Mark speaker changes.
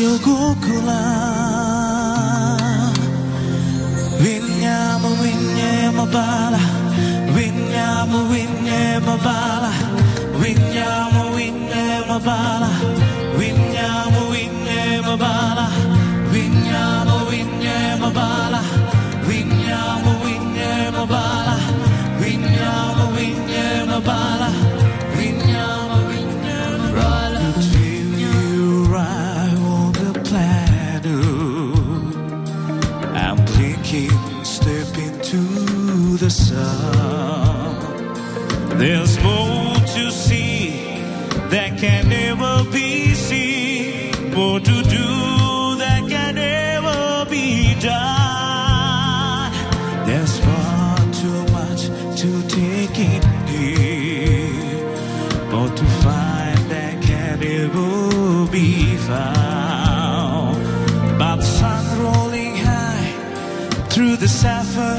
Speaker 1: Sugukula Vinyama vinyama bala Vinyama vinyama bala Vinyama vinyama bala Vinyama vinyama bala Vinyama vinyama bala Vinyama vinyama bala Vinyama vinyama bala Vinyama vinyama bala I'm blinking, step into the sun. There's more to see that can never be seen, more to do that can never be done. There's far too much to take in here, more to find that can never be found. But the sun rolling high through the sapphire